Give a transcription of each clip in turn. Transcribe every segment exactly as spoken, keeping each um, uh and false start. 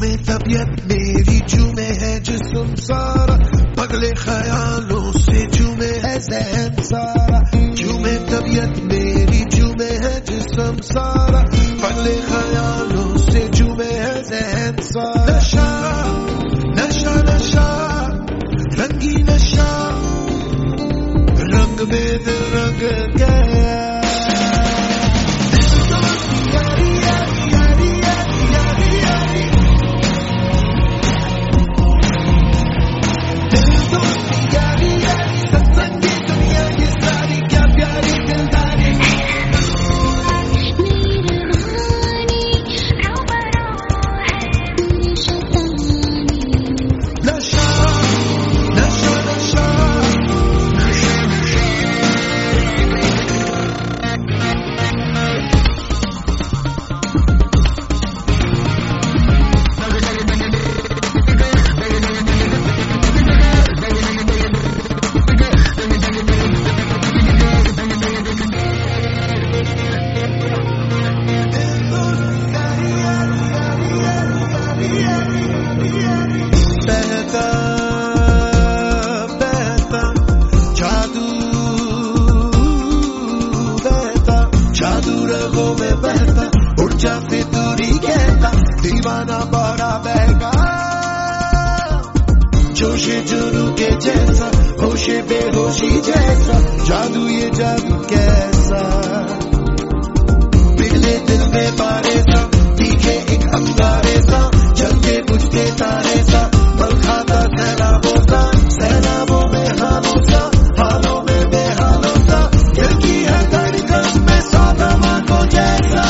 झूमे तबीयत मेरी, झूमे है जिस्म सारा, पगले ख्यालों से झूमे है ज़हन सारा। झूमे तबीयत मेरी, झूमे है जिस्म सारा, पगले ख्यालों से झूमे है ज़हन सारा। नशा नशा नशा रंगी नशा, रंग में दिल रंग गया। बहता बहता जादू, बहता जादू रगों में बहता, उड़ जाते दूरी कहता, दीवाना बड़ा बहका। जोशे जुनू के जैसा, होशे बेहोशी जैसा, जादू ये जादू कैसा। पिघले दिल में पारे सा, तीखे एक अंगारे सा, जलते बुझते तारे सा, पल खाता सैलाबों सा, सैलाबों में हालों सा, हालों में बेहालों सा, दिल की है धड़कन में सौदा को जैसा।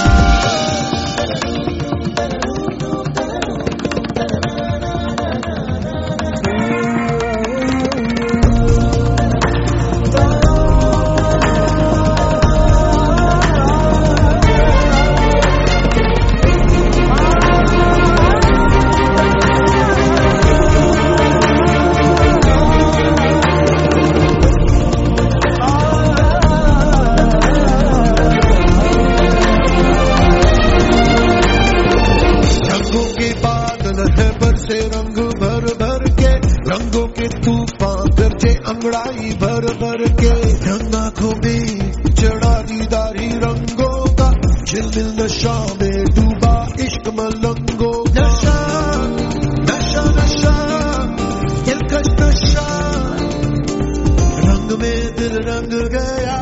से रंग भर भर के, रंगों के तूफान गरजे अंगड़ाई भर भर के। रंग आंखों में चढ़ा दीदारी रंगों का, झिलमिल नशा में डूबा इश्क मलंगों का। नशा नशा नशा दिलकश नशा, रंग में दिल रंग गया।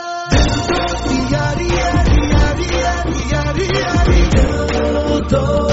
यारी यारी यारी यारी यारी यारी,